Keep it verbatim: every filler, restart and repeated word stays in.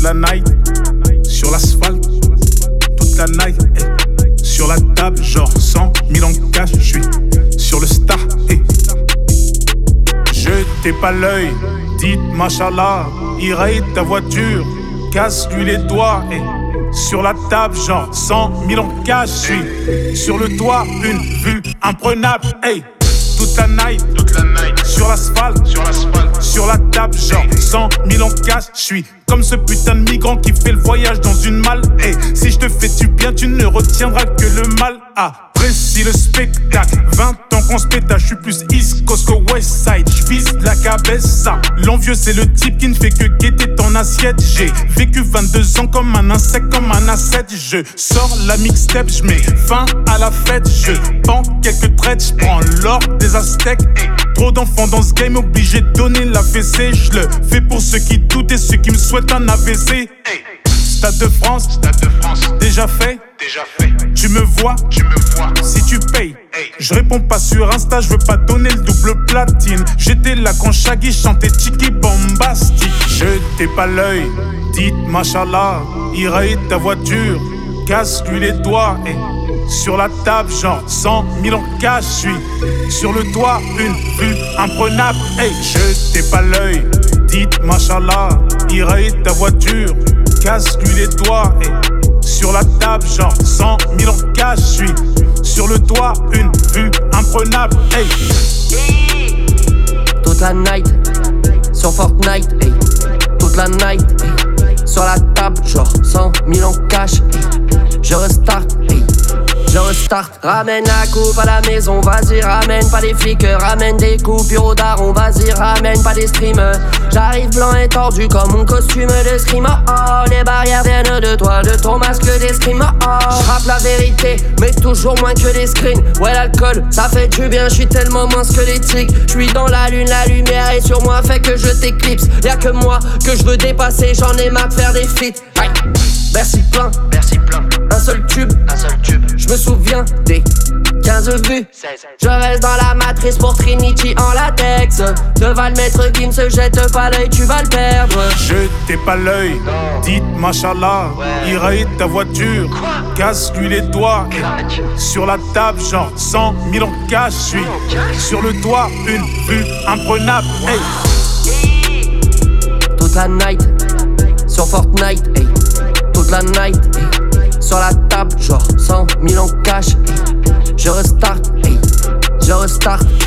toute la night. Sur l'asphalte, toute la night. Hey. Sur la table, genre cent mille en cash. J'suis sur le star. Hey. Jetez pas l'œil, dites machallah. Il raye ta voiture, casse-lui les doigts. Hey. Sur la table, genre cent mille en cash. J'suis sur le toit, une vue imprenable. Hey. Toute la night, toute la night. Sur l'asphalte, sur l'asphalte. Sur la table, genre cent mille en cash. J'suis comme ce putain de migrant qui fait le voyage dans une malle. Hey, si je te fais du bien, tu ne retiendras que le mal. Apprécie le spectacle. vingt ans qu'on se pétage, j'suis plus East Coast que West Side. J'vise la cabeza. L'envieux, c'est le type qui ne fait que guetter ton assiette. J'ai vécu vingt-deux ans comme un insecte, comme un asset. Je sors la mixtape, j'mets fin à la fête. Je prends quelques traites, j'prends l'or des Aztèques. Trop d'enfants dans ce game, obligé de donner la fessée. J'le fais pour ceux qui doutent et ceux qui me souhaitent un A V C. Stade de France, Stade de France, déjà fait, déjà fait. Tu me vois, tu me vois. Si tu payes, hey. Je réponds pas sur Insta, je veux pas donner le double platine. J'étais là quand Shaggy chantait Tiki Bombastique. Jetez pas l'œil, dites machallah. Il raye ta voiture, casse-lui les doigts. Hey. Sur la table, genre cent mille en cash. J'suis sur le toit, une vue imprenable. Hey. Jetez pas l'œil, dites machallah. Il raye ta voiture, casse-lui les doigts. Hey. Sur la table, genre cent mille en cash. J'suis sur le toit, une vue imprenable. Hey. Toute la night, sur Fortnite. Hey. Toute la night, hey. Sur la table, genre cent mille en cash. Hey. Je restart, hey. Je restart. Ramène la coupe à la maison, vas-y, ramène pas des flics, ramène des coupures au daron, vas-y, ramène pas des streamers. J'arrive blanc et tordu comme mon costume de screamer. Oh, les barrières viennent de toi, de ton masque d'escrime. Oh, j'rappe la vérité, mais toujours moins que des screens. Ouais, l'alcool, ça fait du bien, j'suis tellement moins squelettique. J'suis dans la lune, la lumière est sur moi, fait que je t'éclipse. Y'a que moi que je veux dépasser, j'en ai marre de faire des feats. Aïe. Bercy plein, Bercy plein. Un seul tube, un seul tube. Je me souviens des quinze vues. Je reste dans la matrice pour Trinity en latex. Devant le maître qui ne se jette pas l'œil, tu vas le perdre. Jetez pas l'œil, dites machallah. Ouais. Il raye ta voiture, casse-lui les doigts. Et sur la table, genre cent mille en cash. J'suis sur le toit, une vue imprenable. Hey. Toute la night, sur Fortnite. Hey. Toute la night, hey. Sur la table, genre cent mille en cash. Hey. Je restart, hey. Je restart.